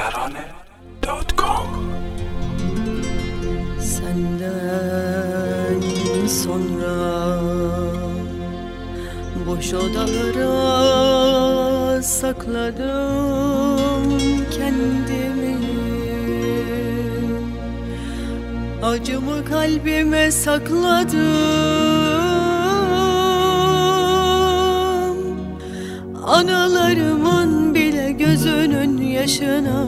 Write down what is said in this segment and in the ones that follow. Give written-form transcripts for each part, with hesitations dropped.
tarane.com. Senden sonra boş odalara sakladım kendimi. Acımı kalbime sakladım. Anılarımın bile gözünün yaşına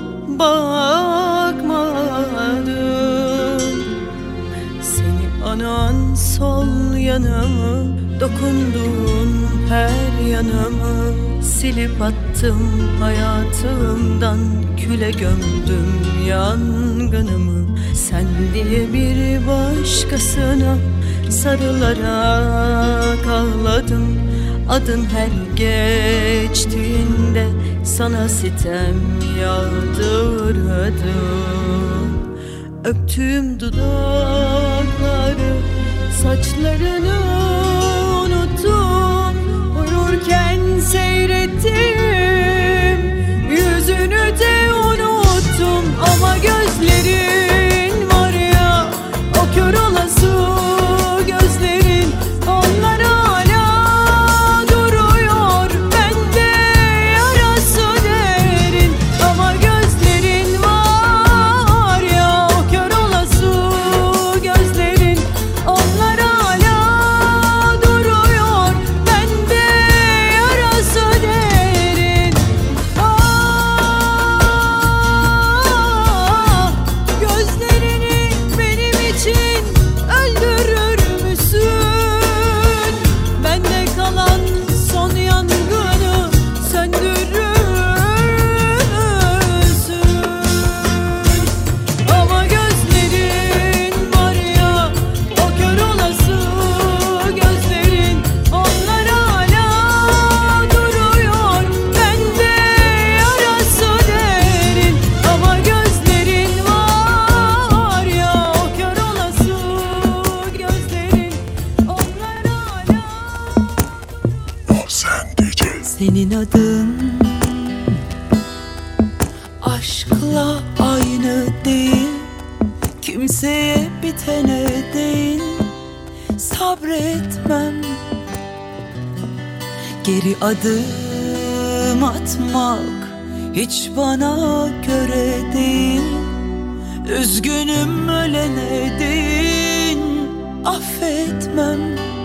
bakmadım. Seni anan sol yanımı, dokunduğun her yanımı silip attım hayatımdan, küle gömdüm yangınımı. Sen diye bir başkasına sarılarak ağladım. Adın her geçtiğinde sana sitem yağdırdım. Öptüğüm dudakları, saçlarını unuttum. Uyurken seyrettim, yüzünü de unuttum. Ama gözlerin var ya, o kör olası gözlerin, onlar hala duruyor bende, yarası derin. Ama gözlerin var ya, o kör olası gözlerin, onlar hala duruyor bende, yarası derin. Gözlerini benim için öldürür müsün? Bende kalan son yangını söndürür müsün? Ama gözlerin var ya, o kör olası gözlerin, onlar hala duruyor bende, yarası derin. Ama gözlerin var ya, o kör olası gözlerin, onlar hala. Sen DJ. Senin adın aşkla aynı değil, kimseye bitene değil. Sabretmem, geri adım atmak hiç bana göre değil. Üzgünüm ölene değil, affetmem.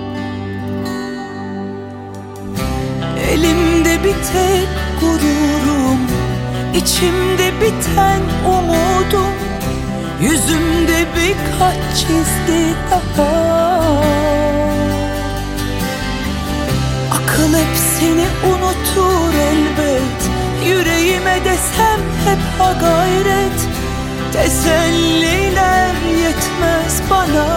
Elimde bir tek gururum, içimde biten umudum, yüzümde birkaç çizgi daha. Akıl hep seni unutur elbet, yüreğime desem hep ha gayret. Teselliler yetmez bana.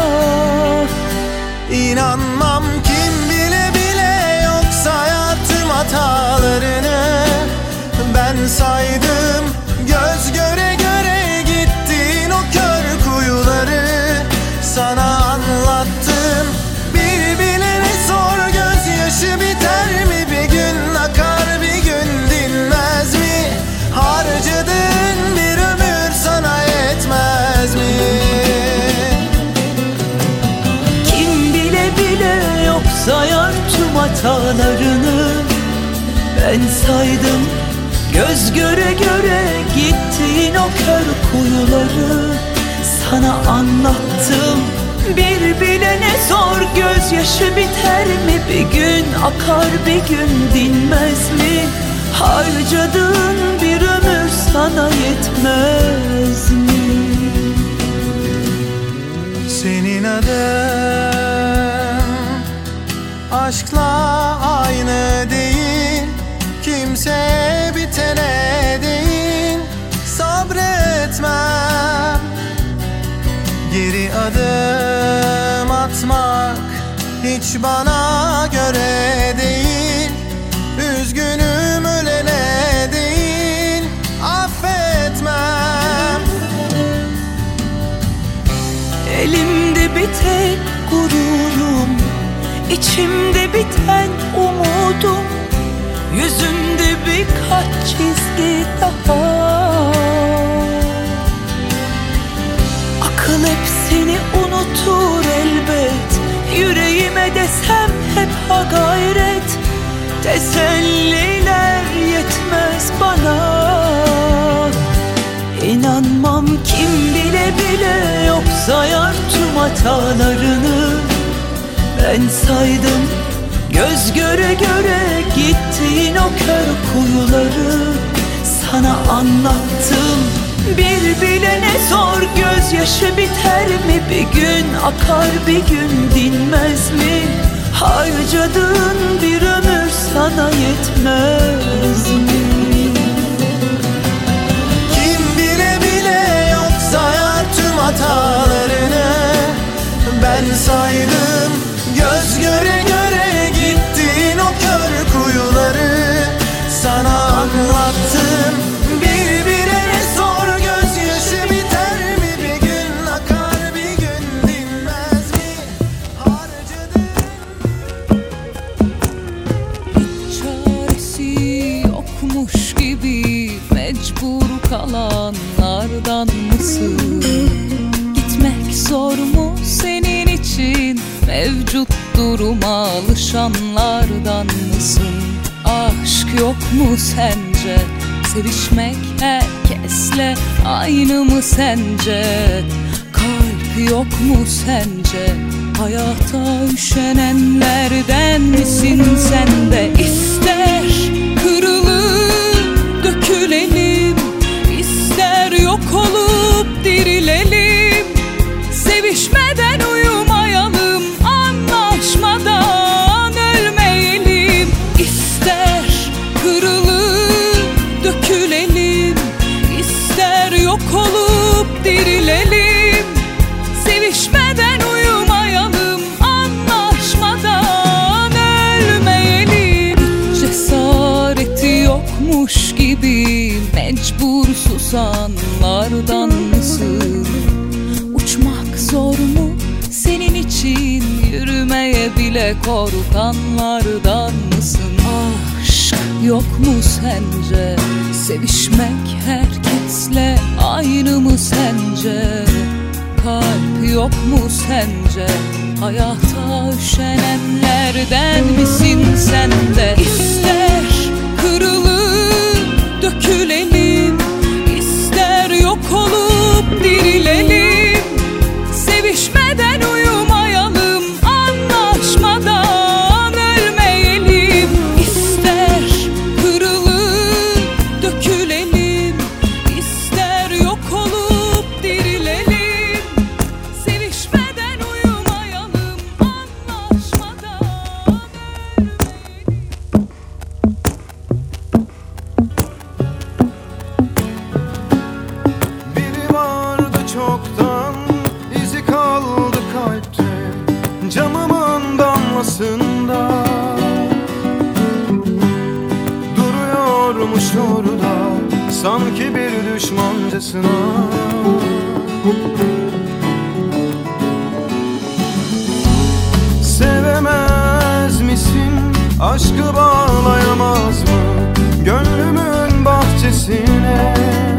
İnanmam kim bile bile yok sayardım hatalarını. Ben saydım göz göre göre gittin o kör kuyuları. Sana anlattım bir bilene sor, gözyaşı biter mi bir gün, akar bir gün dinmez mi? Harcadığın bir ömür sana yetmez mi? Kim bile bile yok sayar tüm hatalarını. Ben saydım göz göre göre gittiğin o kör kuyuları. Sana anlattım bir bilene sor, gözyaşı biter mi bir gün, akar bir gün dinmez mi? Harcadığın bir ömür sana yetmez mi? Senin adın aşkla aynı değil, kimseye bitene değil. Sabretmem, geri adım atmak hiç bana göre değil. Üzgünüm ölene değil, affetmem. Elimde bir tek gururum, içimde biten umudum, yüzümde birkaç çizgi daha. teselliler yetmez bana. İnanmam kim bile bile yok sayar tüm hatalarını. Ben saydım göz göre göre gittiğin o kör kuyuları. Sana anlattım bir bilene sor, gözyaşı biter mi bir gün, akar bir gün dinmez mi? Harcadığın bir ömür sana yetmez mi? Kim bile bile yok sayar tüm hatalarını. Ben saydım göz göre göre gittiğin o kör kuyuları. Sana anlattım bir bilene sor, gözyaşı biter mi bir gün, akar bir gün dinmez mi? Harcadığın Hiç çaresi yokmuş gibi mecbur kalanlardan mısın? Gitmek zor mu senin için, mevcut duruma alışanlardan mısın? Aşk yok mu sence? Sevişmek herkesle aynı mı sence? Kalp yok mu sence? Hayata üşenenlerden misin sen de? İster kırılıp dökülelim, ister yok olup dirilelim. Sevişmeden uyumayalım, anlaşmadan ölmeyelim. İster kırılıp dökülelim, ister yok olup dirilelim. Sevişmeden uyumayalım, anlaşmadan ölmeyelim. Hiç cesareti yokmuş gibi mecbur susanlardan mısın? Uçmak zor mu senin için, yürümeye bile korkanlardan mısın? Aşk yok mu sence? Sevişmek herkesle aynı mı sence? Kalp yok mu sence? Hayata üşenenlerden misin sen de? İster kırılıp dökülelim, ister yok olup dirilelim. Sevişmeden uyumayalım, anlaşmadan ölmeyelim. İster kırılıp dökülelim, ister yok olup dirilelim. Sevişmeden uyumayalım, anlaşmadan ölmeyelim. biri vardı çoktan, izi kaldı kalpte, camımın damlasında. Duruyormuş orada sanki bir düşmancasına. Sevemez misin? Aşkı bağlayamaz mı gönlümün bahçesine?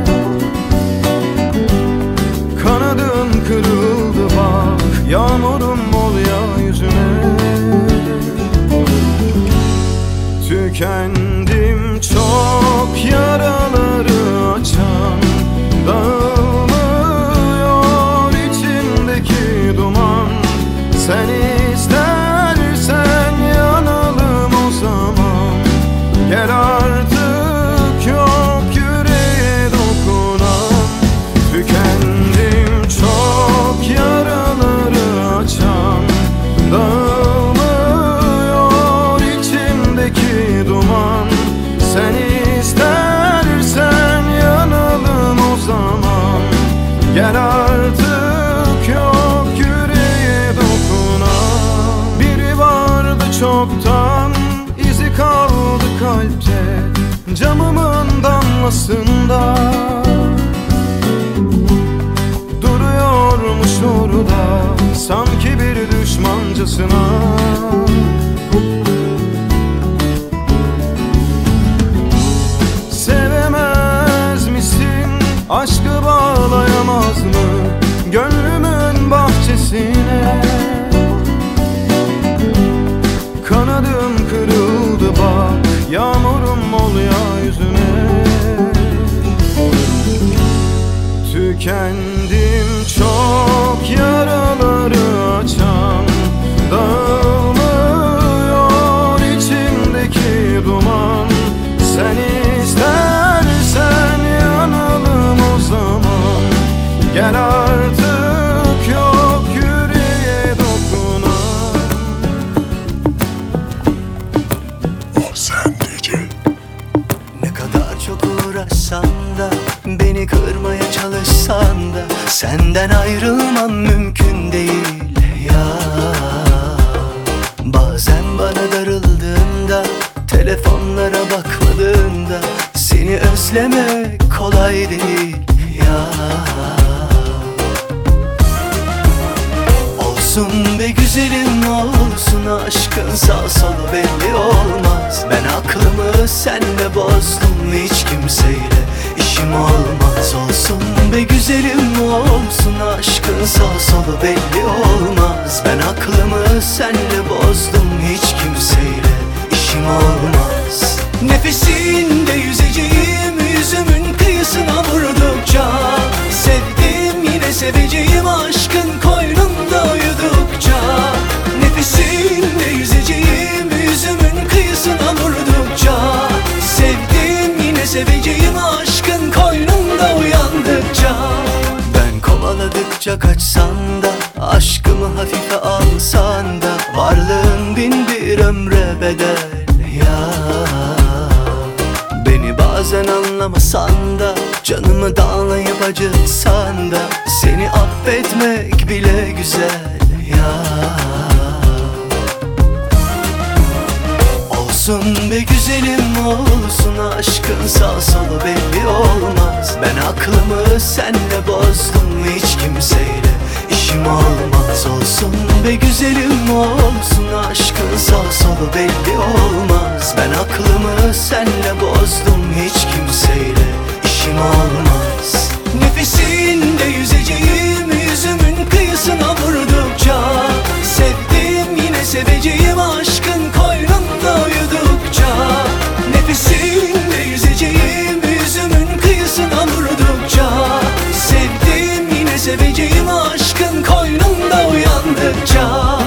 Kanadın kırıldı bak, yağmurum ol ya yüzüne. Tükendim çok yaraları açan, dağılmıyor içindeki duman. Sen istersen yanalım o zaman, gel artık yok yüreğe dokunan. Tükendim çok yaraları açan, dağılmıyor içimdeki duman. Sen istersen yanalım o zaman, gel artık yok yüreğe dokunan. Biri vardı çoktan, izi kaldı kalpte, camımın damlasında. Duruyormuş orada sanki bir düşmancasına. Sevemez misin? Aşkı bağlayamaz mı gönlümün bahçesine? Kanadım kırıldı bak, çok uğraşsan da, beni kırmaya çalışsan da, senden ayrılmam mümkün değil ya. Bazen bana darıldığında, telefonlara bakmadığında, seni özlemek kolay değil ya. Olsun be güzelim olsun, aşkın sağ solu belli olmaz. Ben aklımı senle bozdum, hiç kimseyle işim olmaz. Olsun be güzelim olsun, aşkın sağ solu belli olmaz. Ben aklımı senle bozdum, hiç kimseyle işim olmaz. Nefesinde yüzeceğim, yüzümün kıyısına vurdukça, sevdim yine seveceğim, aşkın koynunda uyudukça. Nefesinde yüzeceğim, yüzümün kıyısına vurdukça, sevdim yine seveceğim, aşkın koynunda uyandıkça. Ben kovaladıkça kaçsan da, aşkımı hafife alsan da, varlığın bin bir ömre bedel ya. Beni bazen anlamasan da, canımı dağlayıp acıtsan da, seni affetmek bile güzel ya. Olsun be güzelim olsun, aşkın sağ solu belli olmaz. Ben aklımı senle bozdum, hiç kimseyle işim olmaz. Olsun be güzelim olsun, aşkın sağ solu belli olmaz. Ben aklımı senle bozdum, hiç kimseyle işim olmaz. Nefesinde yüzeceğim, yüzümün kıyısına vurdukça, sevdim yine seveceğim, aşkın koynunda uyudukça. Nefesinde yüzeceğim, yüzümün kıyısına vurdukça, sevdim yine seveceğim, aşkın koynunda uyandıkça.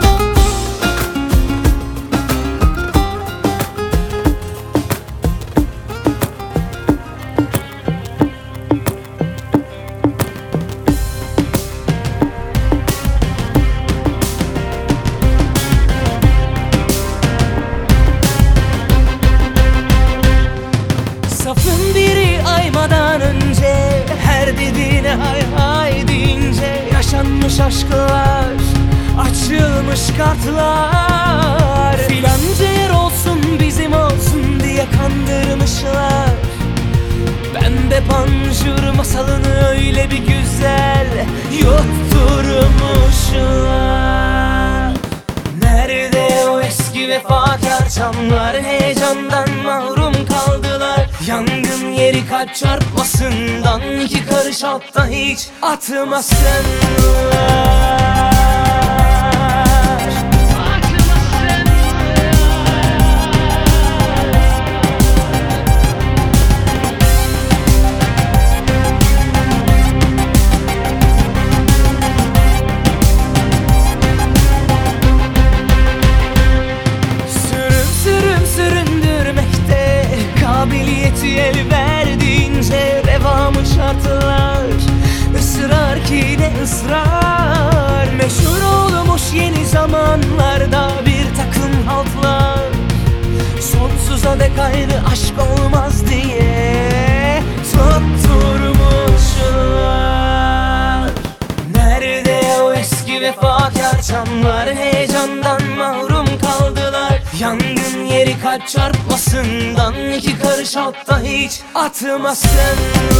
Safın biri aymadan önce, her dediğine hay hay deyince, yaşanmış aşklar, açılmış kartlar. Filanca yer olsun bizim olsun diye kandırmışlar. Ben de panjur masalını öyle bir güzel yutturmuşlar. Nerede o eski vefakar çamlar, heyecandan mahrum kaldılar. Yangın yeri kalp çarpmasından, iki karış altta hiç atmasınlar. Kabiliyeti el verdiğince, devamı şartlar, ısrar ki ne ısrar. Meşhur olmuş yeni zamanlarda bir takım haltlar, sonsuza dek aynı aşk olmaz diye tutturmuşlar. Nerede o eski vefakar çamlar, heyecandan mahrum kaldılar. Yangın yeri kalp çarpmasından, iki karış altta hiç atmasınlar.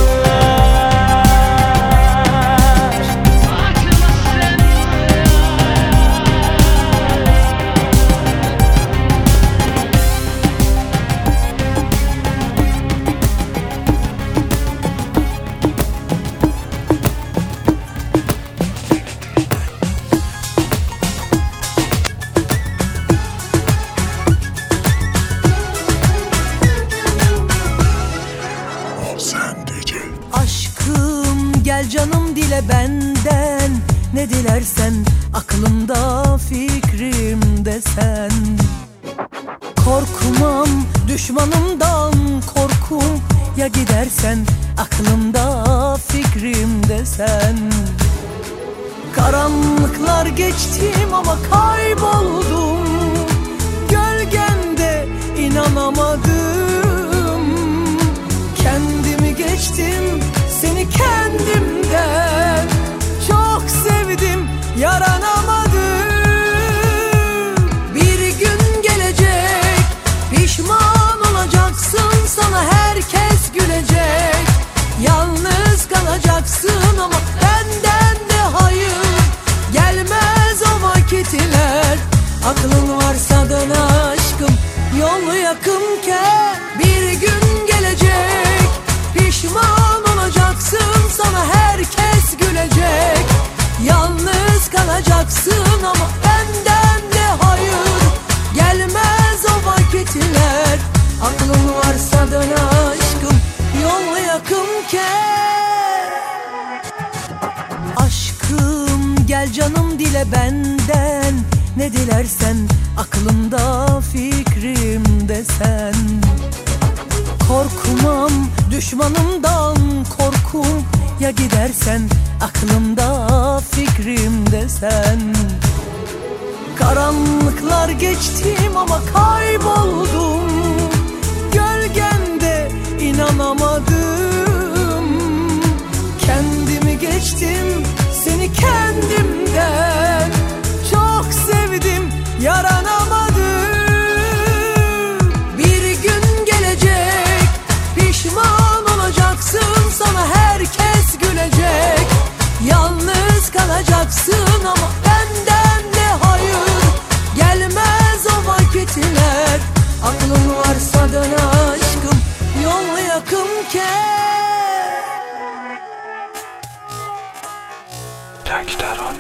Aşkım gel canım dile benden, ne dilersen aklımda fikrimde sen. Korkmam düşmanımdan korkum, ya gidersen aklımda fikrimde sen. Karanlıklar geçtim ama kayboldum, gölgende inanamadım. Söyle benden ne dilersen, aklımda fikrimde sen. Korkmam düşmanımdan korkum, ya gidersen aklımda fikrimde sen. Karanlıklar geçtim ama kayboldum, gölgende inanamadım. Kendimi geçtim seni kendimden, çok sevdim yaranamadım. Bir gün gelecek pişman olacaksın, sana herkes gülecek. Yalnız kalacaksın ama benden de hayır gelmez o vakitler. Aklın varsa dön aşkım, yol yakınken. Gel gider o.